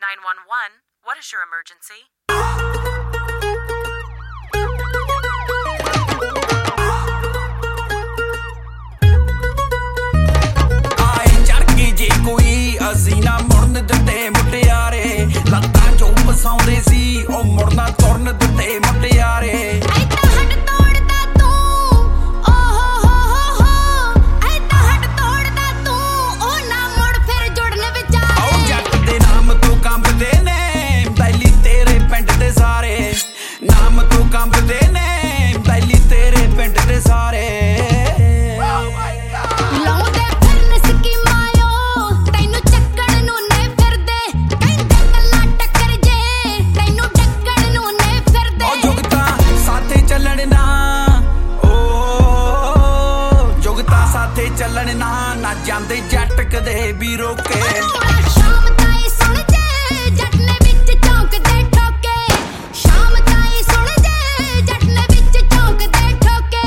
911. What is your emergency? ਆਏ ਚੜ ਕੇ ਜੇ ਕੋਈ ਅਸੀਂ ਨਾ ਮੁੜਨ ਦਿੱਤੇ ਮੁਟਿਆਰੇ ਲੱਤਾਂ ਚੋਂ ਫਸਾਉਂਦੇ ਸੀ ਉਹ ਮੁੜਨਾ ਤੁਰਨ ਦਿੱਤੇ ਮੁਟਿਆਰੇ ਨਾਮ ਤੋਂ ਕੰਬਦੇ ਨੇ ਬੈਲੀ ਤੇਰੇ ਪਿੰਡ ਦੇ ਸਾਰੇ ਲਾਉਂਦੇ ਫਿਰਨ ਸਕੀਮਾਂ ਤੈਨੂੰ ਚੱਕਣ ਨੂੰ ਨੇ ਫਿਰਦੇ ਕਹਿੰਦੇ ਕੱਲਾ ਟੱਕਰ ਜੇ ਤੈਨੂੰ ਡੱਕਣ ਨੂੰ ਨੇ ਫਿਰਦੇ ਉਹ ਜੁਗਤਾ ਸਾਥੇ ਚੱਲਣ ਨਾ ਓ ਜੁਗਤਾ ਸਾਥੇ ਚੱਲਣ ਨਾ ਜਾਂਦੇ ਜੱਟ ਕਦੇ ਵੀ ਰੋਕੇ ਸ਼ਾਮ ਤਾਈ ਸੁਣ ਜੇ ਜੱਟ ਨੇ ਵਿੱਚ ਚੌਂਕਦੇ ਠੋਕੇ ਸ਼ਾਮ ਤਾਈ ਸੁਣ ਜੇ ਜੱਟ ਨੇ ਵਿੱਚ ਚੌਂਕਦੇ ਠੋਕੇ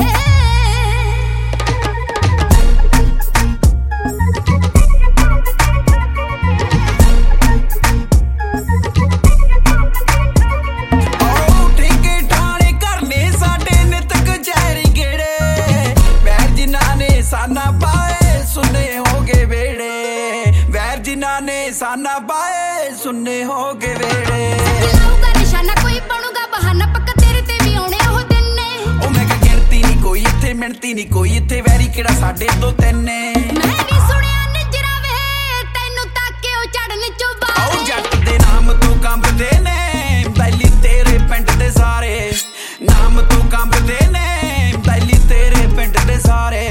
ਓ ਠੇਕੇ ਠਾਣੇ ਕਰਨੇ ਸਾਡੇ ਨਿਤ ਕਚਹਿਰੀ ਗੇੜੇ ਵੈਰ ਜਿਨ੍ਹਾਂ ਨੇ ਸਾਨਾ ਪਾਏ ਸੁੰਨੇ ਹੋ ਗਏ ਵੇੜੇ ਵੈਰ ਜਿਨ੍ਹਾਂ ਨੇ ਸਾਨਾ ਪਾਏ ਸੁੰਨੇ ਹੋ ਗਏ ਵੇੜੇ ਲਾਊਗਾ ਨਿਸ਼ਾਨਾ ਕੋਈ ਬਣੂਗਾ ਬਹਾਨਾ ਪੱਕਾ ਤੇਰੇ ਤੇ ਵੀ ਆਉਣੇ ਉਹ ਦਿਨ ਨੇ ਉਹ ਮੈਂ ਕਿਹਾ ਗਿਣਤੀ ਨਹੀਂ ਕੋਈ ਇੱਥੇ ਮਿਣਤੀ ਨਹੀਂ ਕੋਈ ਇੱਥੇ ਵੈਰੀ ਕਿਹੜਾ ਸਾਡੇ ਤੋਂ ਤਿੰਨੇ ਮੈਂ ਵੀ ਸੁਣਿਆ ਨਿਜਰਾ ਵੇ ਤੈਨੂੰ ਤਾਕੇ ਉਹ ਚੜਨ ਚੁਬਾਰੇ ਆਓ ਜੱਟ ਦੇ ਨਾਮ ਤੋਂ ਕੰਬਦੇ ਨੇ ਬੈਲੀ ਤੇਰੇ ਪਿੰਡ ਦੇ ਸਾਰੇ ਨਾਮ ਤੋਂ ਕੰਬਦੇ ਨੇ ਬੈਲੀ ਤੇਰੇ ਪਿੰਡ ਦੇ ਸਾਰੇ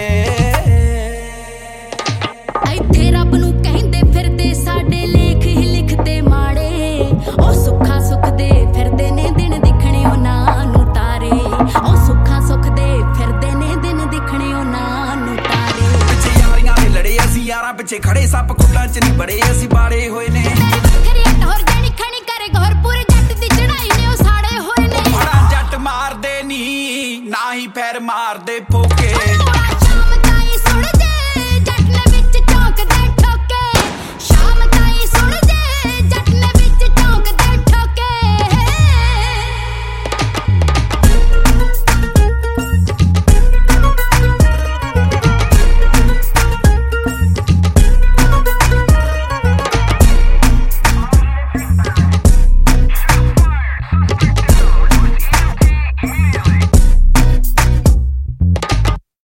ਇੱਥੇ ਰੱਬ ਨੂੰ ਕਹਿੰਦੇ ਫਿਰਦੇ ਸਾਡੇ ਲੇਖ ਹੀ ਲਿਖਦੇ ਮਾੜੇ ਉਹ ਸੁੱਖਾ ਸੁਖਦੇ ਫਿਰਦੇ ਨੇ ਦਿਨ ਦਿਖਣੇ ਉਹਨਾਂ ਨੂੰ ਤਾਰੇ ਉਹ ਸੁੱਖਾ ਸੁਖਦੇ ਫਿਰਦੇ ਨੇ ਦਿਨ ਦਿਖਣੇ ਉਹਨਾਂ ਨੂੰ ਤਾਰੇ ਪਿੱਛੇ ਯਾਰੀਆਂ ਦੇ ਲੜੇ ਅਸੀਂ ਯਾਰਾਂ ਪਿੱਛੇ ਖੜੇ ਸੱਪ ਖੁੱਲਾਂ ਚ ਨਹੀਂ ਬੜੇ ਅਸੀਂ ਬਾੜੇ ਹੋਏ ਨੇ ਵੱਖਰੀ ਟੋਰ ਜਾਣੀ ਖਣੀ ਕਰੇ ਘਰ ਪੂਰੇ ਜੱਟ ਦੀ ਚੜਾਈ ਨੇ ਉਹ ਸਾੜੇ ਹੋਏ ਨੇ ਬੜਾ ਜੱਟ ਮਾਰਦੇ ਨਹੀਂ ਨਾ ਹੀ ਫੇਰ ਮਾਰਦੇ ਫੋਕੇ